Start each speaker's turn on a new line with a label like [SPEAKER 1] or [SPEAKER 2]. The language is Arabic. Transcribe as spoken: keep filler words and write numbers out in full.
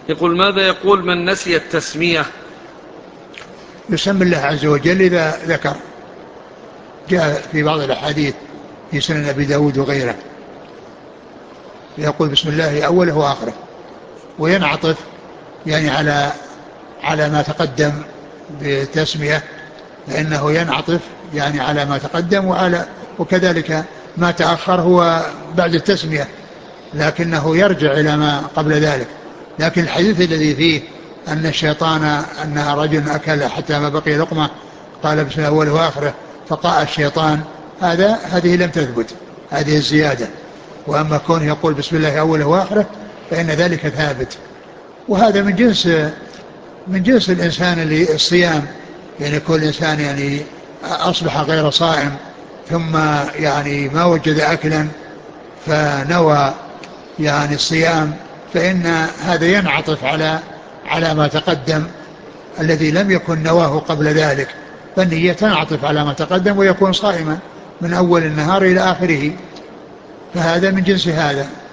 [SPEAKER 1] يقول ماذا يقول من نسي التسمية؟
[SPEAKER 2] يسمي الله عز وجل إذا ذكر، جاء في بعض الأحاديث في سنن أبي داود وغيره يقول بسم الله أوله وآخره، وينعطف يعني على على ما تقدم بالتسمية، لأنه ينعطف يعني على ما تقدم، وعلى وكذلك ما تأخر هو بعد التسمية، لكنه يرجع إلى ما قبل ذلك. لكن الحديث الذي فيه أن الشيطان أن رجل أكل حتى ما بقي لقمة قال بسم الله أوله وآخره فقاء الشيطان، هذا هذه لم تثبت هذه الزيادة. وأما كونه يقول بسم الله أوله وآخره فإن ذلك ثابت. وهذا من جنس من جنس الإنسان اللي الصيام، يعني كل إنسان يعني أصبح غير صائم ثم يعني ما وجد أكلا فنوى يعني الصيام، فإن هذا ينعطف على على ما تقدم الذي لم يكن نواه قبل ذلك، فالنية تنعطف على ما تقدم ويكون صائما من أول النهار إلى آخره، فهذا من جنس هذا.